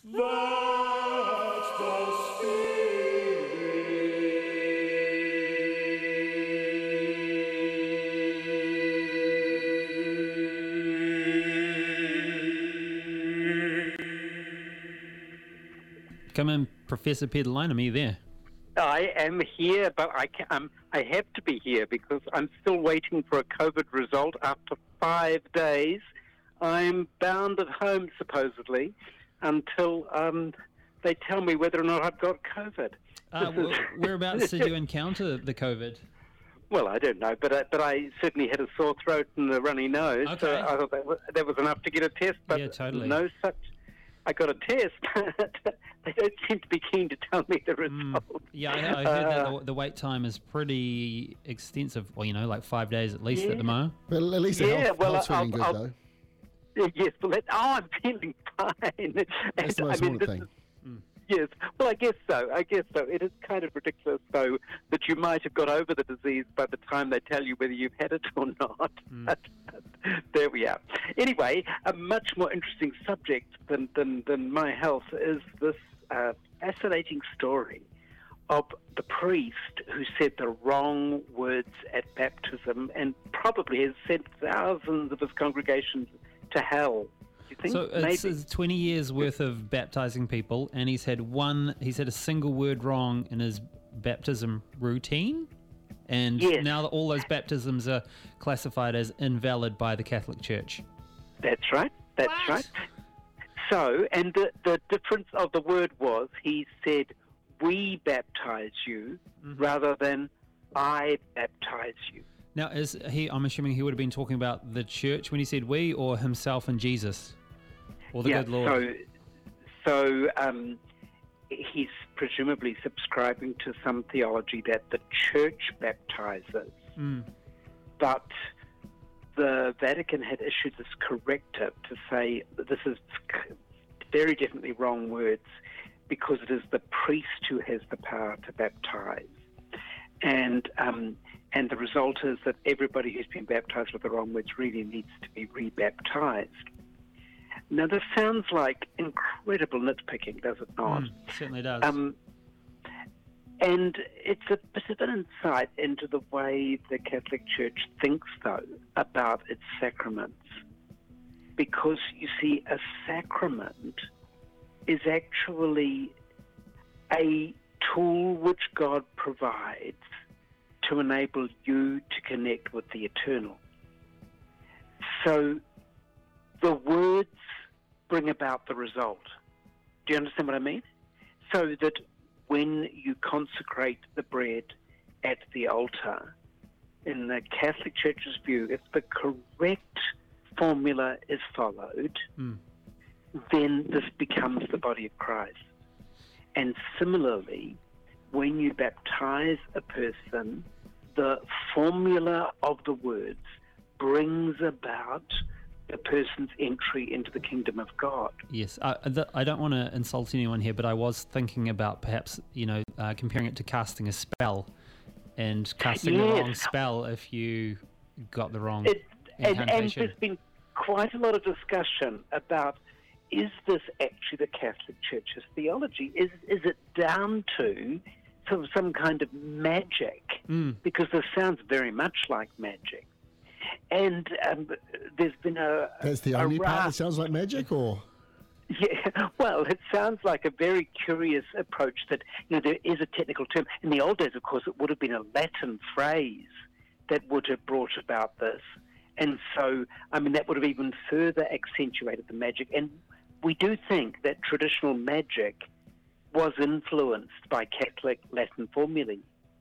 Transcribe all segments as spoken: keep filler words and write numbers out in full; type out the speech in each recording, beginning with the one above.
That's the Come in, Professor Peter Lynham, are you there? I am here, but I, can, um, I have to be here because I'm still waiting for a COVID result after five days. I'm bound at home, supposedly, until um, they tell me whether or not I've got COVID. Uh, well, whereabouts did you encounter the COVID? Well, I don't know, but I, but I certainly had a sore throat and a runny nose. Okay. So I thought that was, that was enough to get a test, but Yeah, totally. no such. I got a test, but they don't seem to be keen to tell me the result. Mm. Yeah, I, I heard Uh, that the, the wait time is pretty extensive. Well, you know, like five days at least Yeah. at the moment. But at least the Yeah, health, well, health's feeling I'll- good, I'll- though. Yes, well, that, oh, I'm feeling fine. That's the And, most I mean, important this thing. is- Yes, well, I guess so. I guess so. It is kind of ridiculous, though, that you might have got over the disease by the time they tell you whether you've had it or not. But there we are. Anyway, a much more interesting subject than, than, than my health is this uh, fascinating story of the priest who said the wrong words at baptism and probably has sent thousands of his congregations to hell. Do you think? So it's, Maybe. it's twenty years worth of baptizing people, and he's had one, he's had a single word wrong in his baptism routine. And Yes. now that all those baptisms are classified as invalid by the Catholic Church. That's right. That's What? right. So, and the, the difference of the word was he said, we baptize you Mm-hmm. rather than I baptize you. Now, is he? I'm assuming he would have been talking about the church when he said we, or himself and Jesus, or the yeah, good Lord. So, so um, he's presumably subscribing to some theology that the church baptizes, Mm. but the Vatican had issued this corrective to say that this is very definitely wrong words because it is the priest who has the power to baptize. And um, and the result is that everybody who's been baptized with the wrong words really needs to be rebaptized. Now, this sounds like incredible nitpicking, does it not? Mm, certainly does. Um, and it's a bit of an insight into the way the Catholic Church thinks, though, about its sacraments. Because, you see, a sacrament is actually a tool which God provides to enable you to connect with the eternal. So the words bring about the result. Do you understand what I mean? So that when you consecrate the bread at the altar, in the Catholic Church's view, if the correct formula is followed, Mm. then this becomes the body of Christ. And similarly, when you baptize a person, the formula of the words brings about the person's entry into the kingdom of God. Yes, I, th- I don't want to insult anyone here, but I was thinking about perhaps, you know, uh, comparing it to casting a spell and casting the Yes. wrong spell if you got the wrong It, and, and incantation. there's been quite a lot of discussion about, is this actually the Catholic Church's theology? Is is it down to sort of some kind of magic? Mm. Because this sounds very much like magic. And um, there's been a... That's the a only part ra- that sounds like magic, or? Yeah, well, it sounds like a very curious approach that, you know, there is a technical term. In the old days, of course, it would have been a Latin phrase that would have brought about this. And so, I mean, that would have even further accentuated the magic. And we do think that traditional magic was influenced by Catholic Latin formulae.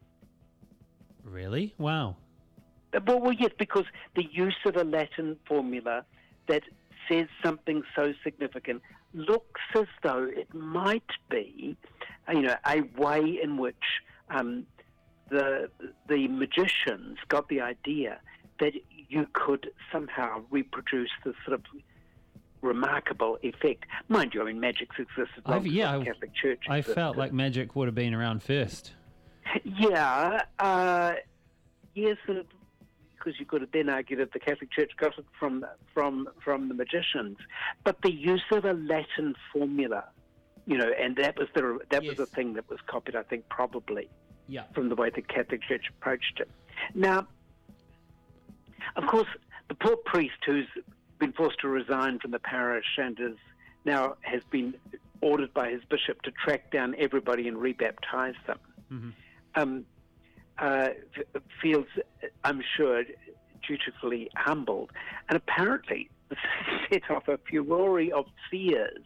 Really? Wow. Well, well, yes, because the use of a Latin formula that says something so significant looks as though it might be, you know, a way in which um, the the magicians got the idea that you could somehow reproduce this sort of remarkable effect. Mind you, I mean, magic's existed long I've- yeah, before the Catholic Church I existed. felt like magic would have been around first. Yeah, uh, yes, uh, because you could have then argue that the Catholic Church got it from from from the magicians. But the use of a Latin formula you know, and that was the that Yes. was the thing that was copied, I think, probably Yeah. from the way the Catholic Church approached it. Now, of course, the poor priest who's been forced to resign from the parish and is now has been ordered by his bishop to track down everybody and rebaptize them, Mm-hmm. um, uh, f- feels, I'm sure, dutifully humbled. And apparently set off a furore of fears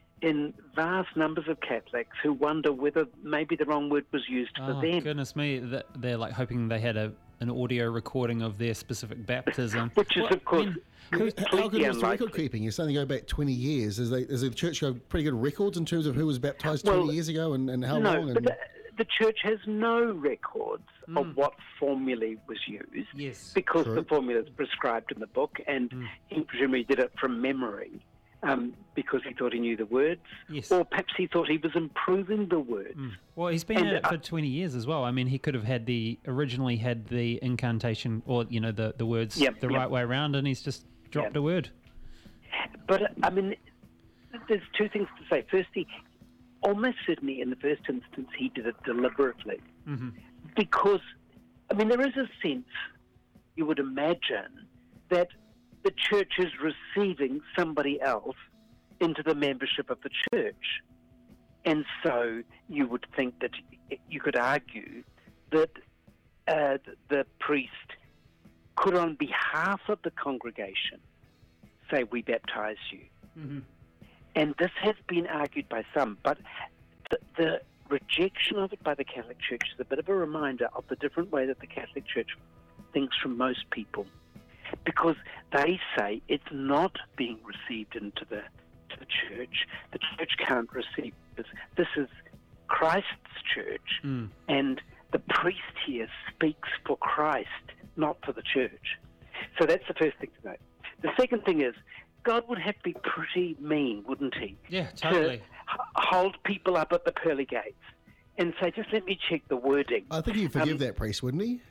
in vast numbers of Catholics who wonder whether maybe the wrong word was used for Oh, them. goodness me. Th- They're like hoping they had a an audio recording of their specific baptism. Which is, Well, of course, I mean, How good completely was the record unlikely. keeping? You're saying they go back twenty years. Is, they, is the church got pretty good records in terms of who was baptised twenty Well, years ago and, and how no, long? but And, the, the church has no records Mm. of what formulae was used yes. because True. the formula is prescribed in the book, and Mm. he presumably did it from memory um, because he thought he knew the words, Yes. or perhaps he thought he was improving the words. Mm. Well, he's been And, at it uh, for twenty years as well. I mean, he could have had the originally had the incantation or you know the the words Yep, the yep. right way around, and he's just dropped Yep. a word. But, uh, I mean, there's two things to say. Firstly, almost certainly in the first instance, he did it deliberately. Mm-hmm. Because, I mean, there is a sense, you would imagine, that the church is receiving somebody else into the membership of the church. And so you would think that you could argue that uh, the priest could, on behalf of the congregation, say, we baptize you. Mm-hmm. And this has been argued by some, but the, the rejection of it by the Catholic Church is a bit of a reminder of the different way that the Catholic Church thinks from most people. Because they say it's not being received into the, to the church. The church can't receive this. This is Christ's church, Mm. and the priest here speaks for Christ, not for the church. So that's the first thing to note. The second thing is, God would have to be pretty mean, wouldn't he? Yeah, totally. To h- hold people up at the pearly gates and say, just let me check the wording. I think he'd forgive Um, that priest, wouldn't he?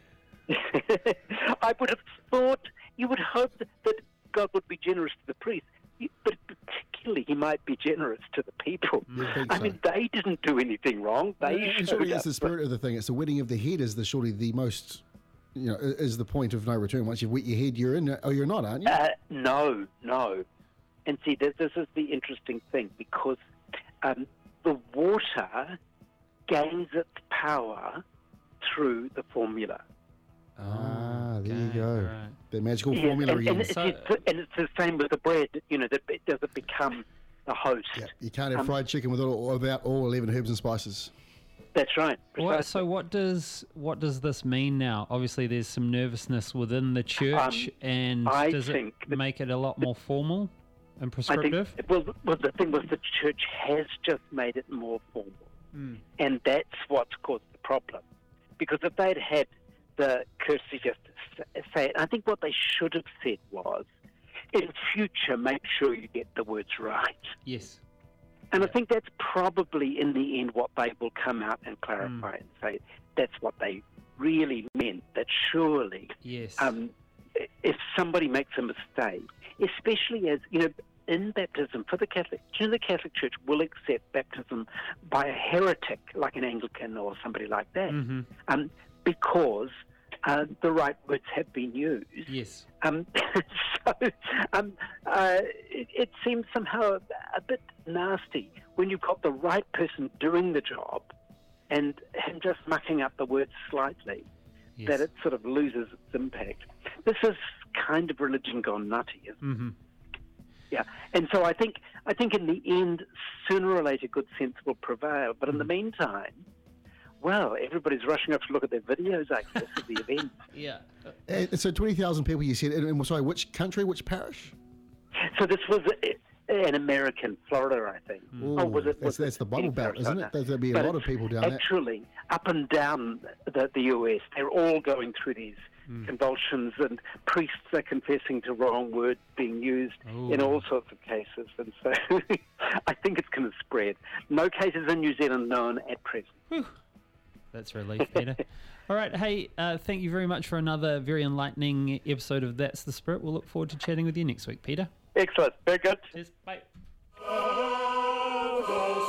I would have thought, you would hope that, that God would be generous to the priest, but particularly he might be generous to the people. You'd think I so. mean, they didn't do anything wrong. They And showed surely up. it's the spirit of the thing. It's the wetting of the head is the surely the most, you know, is the point of no return. Once you've wet your head, you're in. Oh, you're not, aren't you? Uh, no, no. And see, this, this is the interesting thing, because um, the water gains its power through the formula. Ah, there you okay, go. alright. The magical Yes, formula and, and, again. it's, So- it's, and it's the same with the bread, you know, that it doesn't become the host. Yeah, you can't have um, fried chicken with all, without all eleven herbs and spices. That's right. What, precisely. so what does what does this mean now? Obviously, there's some nervousness within the church, Um, and I does it think that- make it a lot more formal and I think, prescriptive? well, well, the thing was the church has just made it more formal. Mm. And that's what's caused the problem. Because if they'd had the courtesy just to s- say it, I think what they should have said was, in future, make sure you get the words right. Yes. And I think that's probably, in the end, what they will come out and clarify and say that's what they really meant, that surely Yes. um, if somebody makes a mistake, especially as, you know, in baptism for the Catholic, you know, the Catholic Church will accept baptism by a heretic like an Anglican or somebody like that, Mm-hmm. um, because uh, the right words have been used. Yes. Um, so um, uh, it, it seems somehow a, a bit nasty when you've got the right person doing the job and him just mucking up the words slightly, Yes. that it sort of loses its impact. This is kind of religion gone nutty, isn't it? Mm-hmm. Yeah, and so I think I think in the end, sooner or later, good sense will prevail. But in the meantime, well, everybody's rushing up to look at their videos, I guess, of the event. Yeah. And so twenty thousand people, you said. And, and sorry, which country, which parish? So this was an American, Florida, I think. Ooh, oh, was it? that's, Was that's it the bubble in belt, isn't Arizona? it? There's- There'll be a But lot of it's people down there. Actually, up and down the, the U S, they're all going through these convulsions, and priests are confessing to wrong words being used Ooh. in all sorts of cases. And so I think it's going to spread. No cases in New Zealand known at present. Whew. That's relief, Peter. All right. Hey, uh, thank you very much for another very enlightening episode of That's the Spirit. We'll look forward to chatting with you next week, Peter. Excellent. Very good. Cheers. Bye. Of the